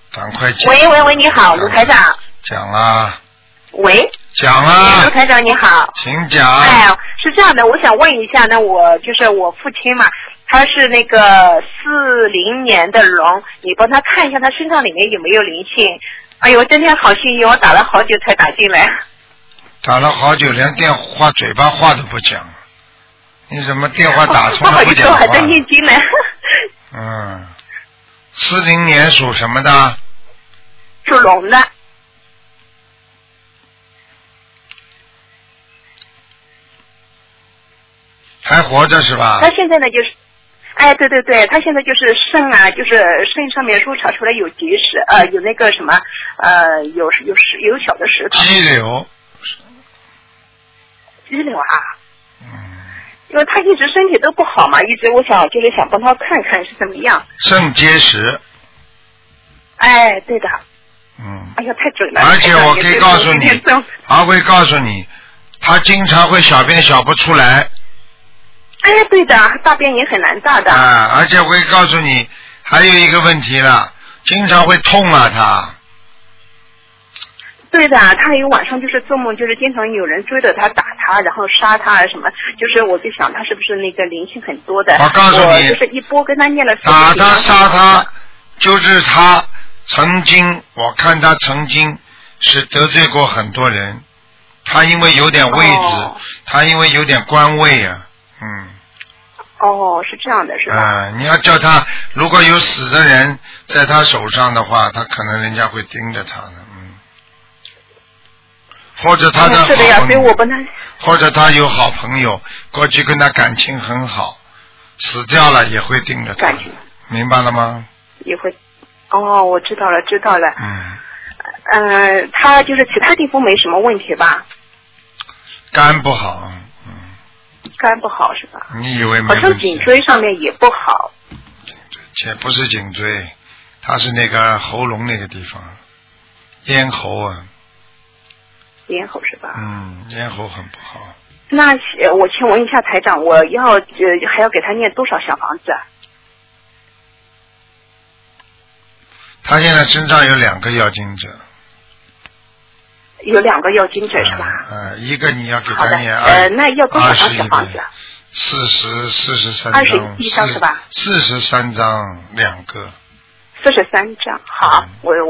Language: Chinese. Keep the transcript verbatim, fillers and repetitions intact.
赶快讲。 喂喂喂，你好，卢台长。 讲啊。 喂。 讲啊。 卢台长你好。 请讲。 哎，是这样的，我想问一下呢，我就是我父亲嘛，他是那个四零年的龙，你帮他看一下他身上里面有没有灵性。哎呦，今天好幸运，我打了好久才打进来。 打了好久，连电话嘴巴话都不讲。你怎么电话打从来不讲话？ 不好意思，我还在念经呢。 嗯，四零年属什么的？ 属龙的。 还活着是吧？ 他现在呢就是，哎，对对对，他现在就是肾啊，就是肾上面说查出来有结石，呃，有那个什么，呃，有有石有小的石头。 肌瘤。 肌瘤啊。嗯。因为他一直身体都不好嘛，一直我想就是想帮他看看是怎么样。 肾结石。 哎，对的。 嗯。 哎呀，太准了。 而且我可以告诉你，还会告诉你，他经常会小便小不出来。 哎，对的，大便也很难大的。 啊，而且我会告诉你，还有一个问题了，经常会痛啊，他。 对的，他还有晚上就是做梦，就是经常有人追着他打他，然后杀他啊什么，就是我就想他是不是那个灵性很多的。 我告诉你， 就是一波跟他念了。 打他杀他，就是他曾经，我看他曾经是得罪过很多人，他因为有点位置，哦、他因为有点官位啊。嗯， 哦，是这样的，是吧？ 啊、呃，你要叫他，如果有死的人在他手上的话，他可能人家会盯着他的，嗯。或者他的好朋友， 是的呀，所以我帮他。 或者他有好朋友，过去跟他感情很好，死掉了也会盯着他，明白了吗？ 也会，哦，我知道了，知道了。 嗯。 呃，他就是其他地方没什么问题吧？ 肝不好。 肝不好是吧？ 你以为没？ 好像颈椎上面也不好。 且不是颈椎，它是那个喉咙那个地方，咽喉啊。 咽喉是吧？ 嗯，咽喉很不好。 那我请问一下台长，我要呃还要给他念多少小房子啊？ 他现在身上有两个要经者。 有两个要经者是吧？ 呃，一个你要给他念二， 呃，那要多少张小房子？ 四十四十三张。 二十一张是吧？ 四十三张两个。 四十三张，好，我我。